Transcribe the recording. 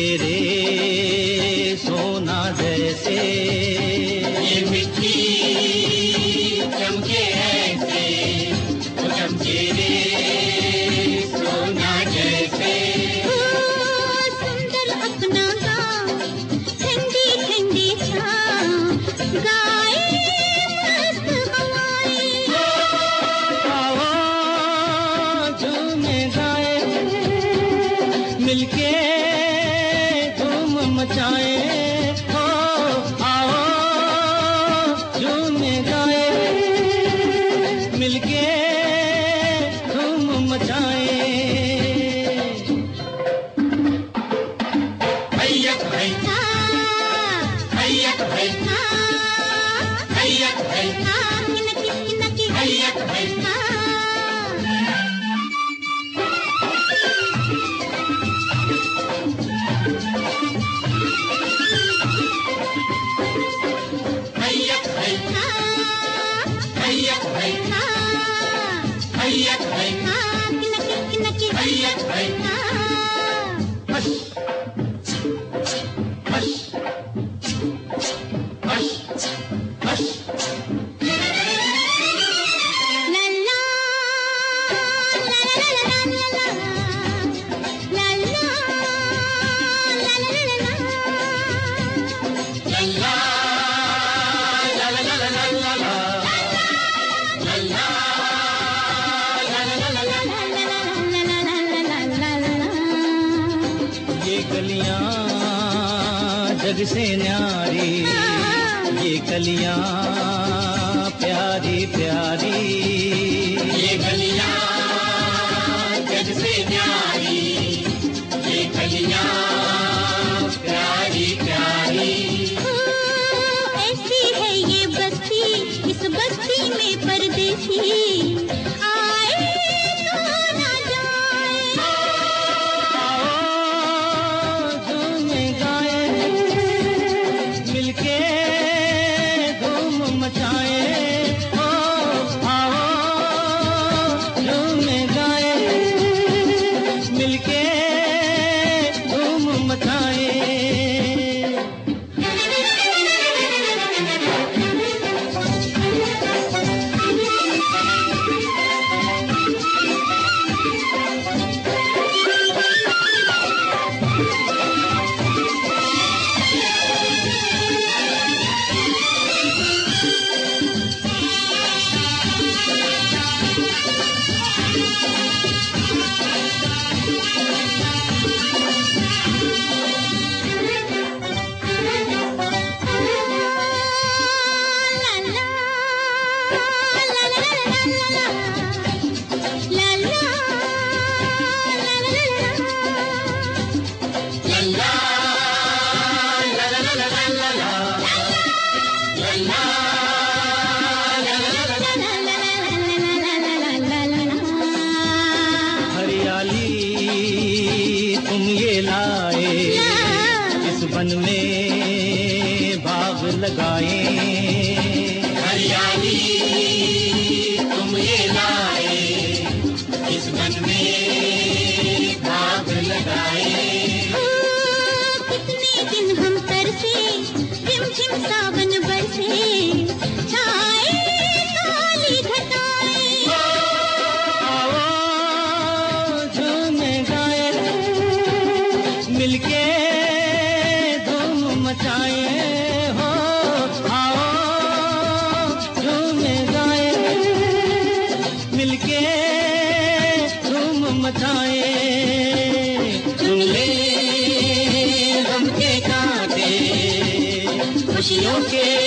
तेरे सोना जैसे, ये मिट्टी चमके ऐसे, वो चमके रे सोना जैसे। सुंदर अपना गाँव, ठंडी ठंडी छाँव, गाए मस्त हवाएं। आओ झूमे गाए, मिलके धूम मचाए। हो आओ झूमे गाए, मिलके धूम मचाए। हैया भाई, हैया भाई, हैया भाई, हैया भाई। हैया भाई, हैया भाई, हैया भाई, हैया भाई। हश हश हश हश। लल्ला ला ला ला ला ला ला, लल्ला ला ला ला ला ला। ये गलियां जग से न्यारी, ये गलियां प्यारी प्यारी। ये गलियां जग से न्यारी, ये गलियां प्यारी प्यारी। ऐसी है ये बस्ती, इस बस्ती में परदेसी आए तो ना जाए। आओ झूमे गाए, मिलके धूम मचाए। हो आओ झूमे गाए, मिलके धूम मचाए। लल्ला ला ला ला ला ला ला, लल्ला ला ला ला ला ला। हरियाली तुम ये लाए, इस वन में बाग लगाए। हरियाली तुम ये लाए, इस मन में बाग लगाए। कितने दिन हम तरसे, झिमझिम सावन बरसे, छाए काली घटाएं। आओ झूमे गाए, मिलके धूम मचाए। हो आओ झूमे गाए, मिलके धूम मचाए। सुन ले गम के कांटे, खुशियों के